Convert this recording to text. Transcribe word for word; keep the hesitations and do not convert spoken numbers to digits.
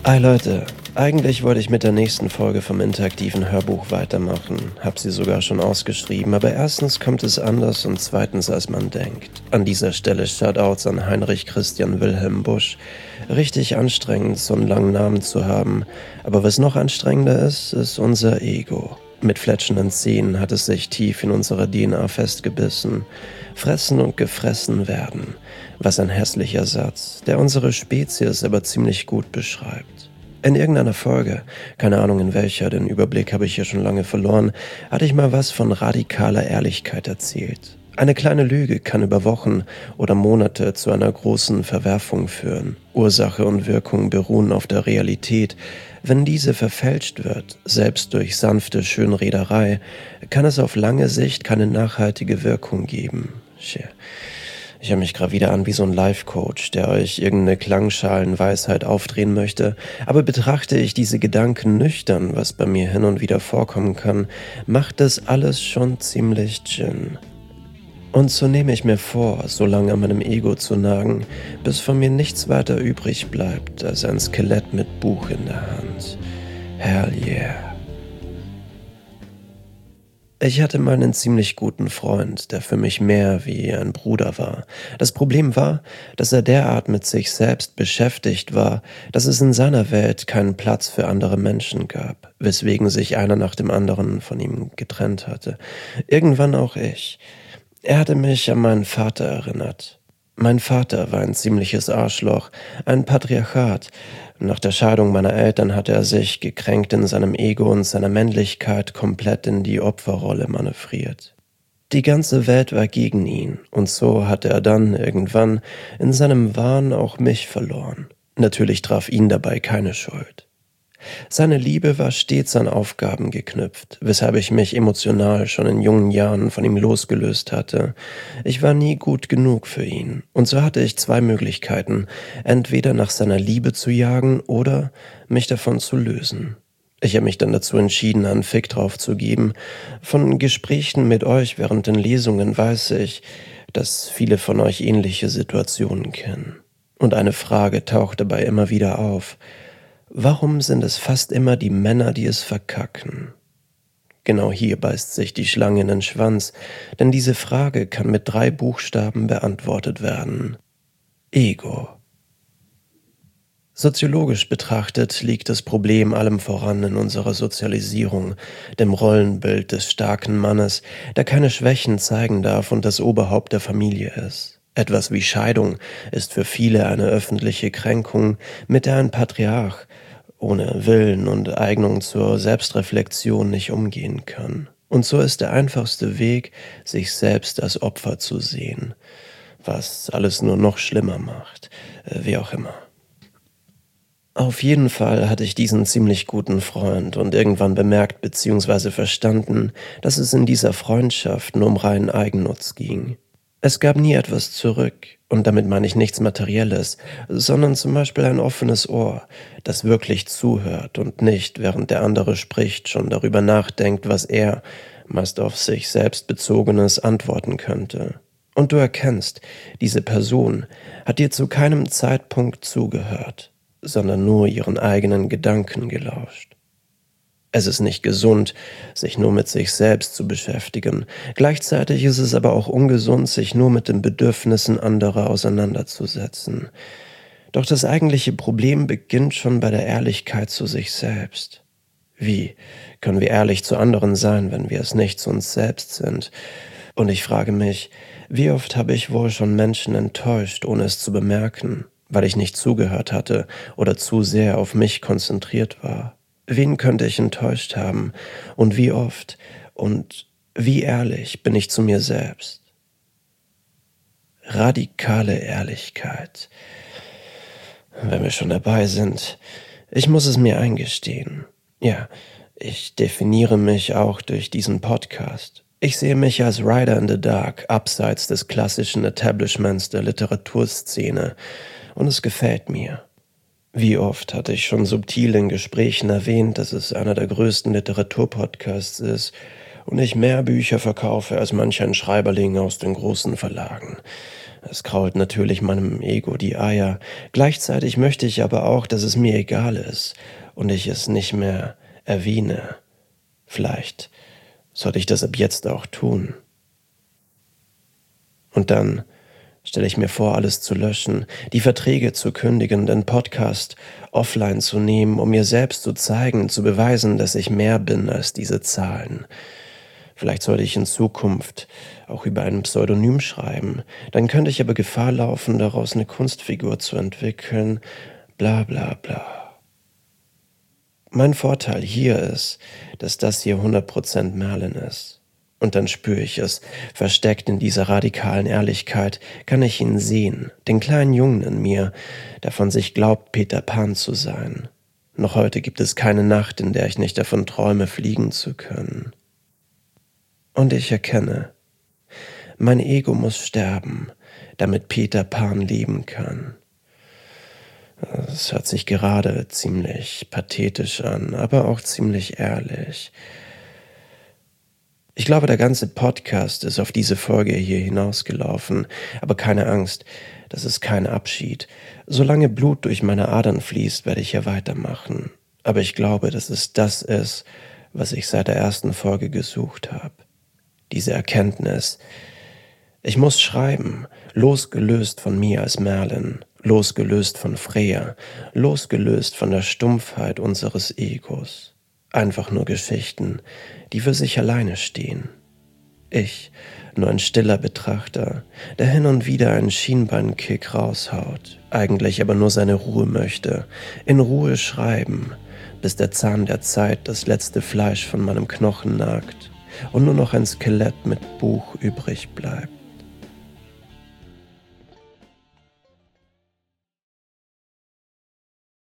Hi Leute, eigentlich wollte ich mit der nächsten Folge vom interaktiven Hörbuch weitermachen, hab sie sogar schon ausgeschrieben, aber erstens kommt es anders und zweitens als man denkt. An dieser Stelle Shoutouts an Heinrich Christian Wilhelm Busch. Richtig anstrengend, so einen langen Namen zu haben, aber was noch anstrengender ist, ist unser Ego. Mit fletschenden Zähnen hat es sich tief in unserer D N A festgebissen. Fressen und gefressen werden. Was ein hässlicher Satz, der unsere Spezies aber ziemlich gut beschreibt. In irgendeiner Folge, keine Ahnung in welcher, den Überblick habe ich hier schon lange verloren, hatte ich mal was von radikaler Ehrlichkeit erzählt. Eine kleine Lüge kann über Wochen oder Monate zu einer großen Verwerfung führen. Ursache und Wirkung beruhen auf der Realität. Wenn diese verfälscht wird, selbst durch sanfte Schönrederei, kann es auf lange Sicht keine nachhaltige Wirkung geben. Ich höre mich gerade wieder an wie so ein Life-Coach, der euch irgendeine Klangschalenweisheit aufdrehen möchte, aber betrachte ich diese Gedanken nüchtern, was bei mir hin und wieder vorkommen kann, macht das alles schon ziemlich Gin. Und so nehme ich mir vor, so lange an meinem Ego zu nagen, bis von mir nichts weiter übrig bleibt als ein Skelett mit Buch in der Hand. Hell yeah. Ich hatte mal einen ziemlich guten Freund, der für mich mehr wie ein Bruder war. Das Problem war, dass er derart mit sich selbst beschäftigt war, dass es in seiner Welt keinen Platz für andere Menschen gab, weswegen sich einer nach dem anderen von ihm getrennt hatte. Irgendwann auch ich. Er hatte mich an meinen Vater erinnert. Mein Vater war ein ziemliches Arschloch, ein Patriarchat. Nach der Scheidung meiner Eltern hatte er sich, gekränkt in seinem Ego und seiner Männlichkeit, komplett in die Opferrolle manövriert. Die ganze Welt war gegen ihn, und so hatte er dann irgendwann in seinem Wahn auch mich verloren. Natürlich traf ihn dabei keine Schuld. Seine Liebe war stets an Aufgaben geknüpft, weshalb ich mich emotional schon in jungen Jahren von ihm losgelöst hatte. Ich war nie gut genug für ihn, und so hatte ich zwei Möglichkeiten, entweder nach seiner Liebe zu jagen oder mich davon zu lösen. Ich habe mich dann dazu entschieden, einen Fick drauf zu geben. Von Gesprächen mit euch während den Lesungen weiß ich, dass viele von euch ähnliche Situationen kennen. Und eine Frage taucht dabei immer wieder auf: Warum sind es fast immer die Männer, die es verkacken? Genau hier beißt sich die Schlange in den Schwanz, denn diese Frage kann mit drei Buchstaben beantwortet werden. Ego. Soziologisch betrachtet liegt das Problem allem voran in unserer Sozialisierung, dem Rollenbild des starken Mannes, der keine Schwächen zeigen darf und das Oberhaupt der Familie ist. Etwas wie Scheidung ist für viele eine öffentliche Kränkung, mit der ein Patriarch ohne Willen und Eignung zur Selbstreflexion nicht umgehen kann. Und so ist der einfachste Weg, sich selbst als Opfer zu sehen, was alles nur noch schlimmer macht, wie auch immer. Auf jeden Fall hatte ich diesen ziemlich guten Freund und irgendwann bemerkt bzw. verstanden, dass es in dieser Freundschaft nur um reinen Eigennutz ging. Es gab nie etwas zurück, und damit meine ich nichts Materielles, sondern zum Beispiel ein offenes Ohr, das wirklich zuhört und nicht, während der andere spricht, schon darüber nachdenkt, was er, meist auf sich selbst bezogenes, antworten könnte. Und du erkennst, diese Person hat dir zu keinem Zeitpunkt zugehört, sondern nur ihren eigenen Gedanken gelauscht. Es ist nicht gesund, sich nur mit sich selbst zu beschäftigen. Gleichzeitig ist es aber auch ungesund, sich nur mit den Bedürfnissen anderer auseinanderzusetzen. Doch das eigentliche Problem beginnt schon bei der Ehrlichkeit zu sich selbst. Wie können wir ehrlich zu anderen sein, wenn wir es nicht zu uns selbst sind? Und ich frage mich, wie oft habe ich wohl schon Menschen enttäuscht, ohne es zu bemerken, weil ich nicht zugehört hatte oder zu sehr auf mich konzentriert war? Wen könnte ich enttäuscht haben und wie oft und wie ehrlich bin ich zu mir selbst? Radikale Ehrlichkeit. Wenn wir schon dabei sind, ich muss es mir eingestehen. Ja, ich definiere mich auch durch diesen Podcast. Ich sehe mich als Rider in the Dark, abseits des klassischen Establishments der Literaturszene, und es gefällt mir. Wie oft hatte ich schon subtil in Gesprächen erwähnt, dass es einer der größten Literaturpodcasts ist und ich mehr Bücher verkaufe als manch ein Schreiberling aus den großen Verlagen. Es krault natürlich meinem Ego die Eier. Gleichzeitig möchte ich aber auch, dass es mir egal ist und ich es nicht mehr erwähne. Vielleicht sollte ich das ab jetzt auch tun. Und dann stelle ich mir vor, alles zu löschen, die Verträge zu kündigen, den Podcast offline zu nehmen, um mir selbst zu zeigen, zu beweisen, dass ich mehr bin als diese Zahlen. Vielleicht sollte ich in Zukunft auch über ein Pseudonym schreiben. Dann könnte ich aber Gefahr laufen, daraus eine Kunstfigur zu entwickeln. Bla bla bla. Mein Vorteil hier ist, dass das hier hundert Prozent Merlin ist. Und dann spüre ich es. Versteckt in dieser radikalen Ehrlichkeit kann ich ihn sehen, den kleinen Jungen in mir, der von sich glaubt, Peter Pan zu sein. Noch heute gibt es keine Nacht, in der ich nicht davon träume, fliegen zu können. Und ich erkenne, mein Ego muss sterben, damit Peter Pan leben kann. Es hört sich gerade ziemlich pathetisch an, aber auch ziemlich ehrlich. Ich glaube, der ganze Podcast ist auf diese Folge hier hinausgelaufen, aber keine Angst, das ist kein Abschied. Solange Blut durch meine Adern fließt, werde ich ja weitermachen. Aber ich glaube, dass es das ist, was ich seit der ersten Folge gesucht habe. Diese Erkenntnis. Ich muss schreiben, losgelöst von mir als Merlin, losgelöst von Freya, losgelöst von der Stumpfheit unseres Egos. Einfach nur Geschichten, die für sich alleine stehen. Ich, nur ein stiller Betrachter, der hin und wieder einen Schienbeinkick raushaut, eigentlich aber nur seine Ruhe möchte, in Ruhe schreiben, bis der Zahn der Zeit das letzte Fleisch von meinem Knochen nagt und nur noch ein Skelett mit Buch übrig bleibt.